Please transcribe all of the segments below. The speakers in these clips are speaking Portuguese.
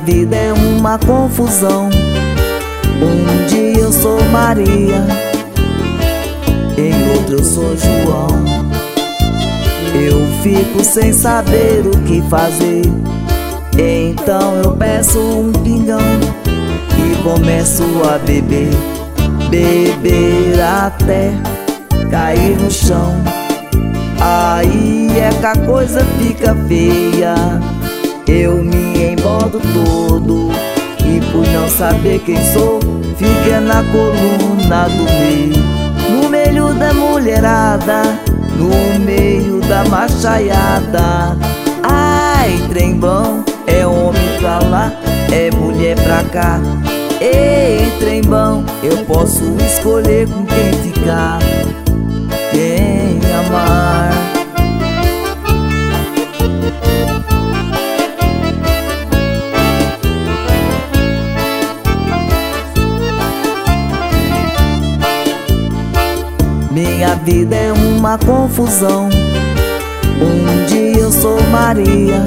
vida é uma confusão. Um dia eu sou Maria, em outro eu sou João. Eu fico sem saber o que fazer, então eu peço um pingão e começo a beber, beber até cair no chão. Aí é que a coisa fica feia, eu me embodo todo, e por não saber quem sou, fica na coluna do meio, no meio da mulherada, no meio da machaiada. Ai, trembão, é homem pra lá, é mulher pra cá. Ei, trembão, eu posso escolher com quem ficar, quem amar. Minha vida é uma confusão. Um dia eu sou Maria,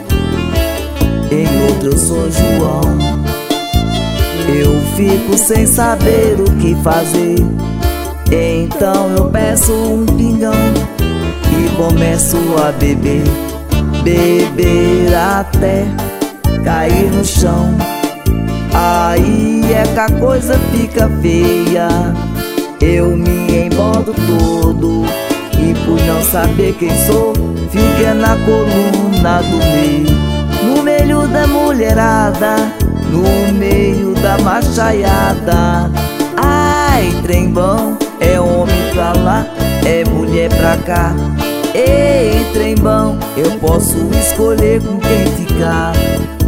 em outro eu sou João. Eu fico sem saber o que fazer, então eu peço um pingão e começo a beber, beber até cair no chão. Aí é que a coisa fica feia, eu me embodo todo, e por não saber quem sou, fica na coluna do meio, no meio da mulherada, no meio da machaiada. Ai, trembão, é homem pra lá, é mulher pra cá. Ei, trembão, eu posso escolher com quem ficar,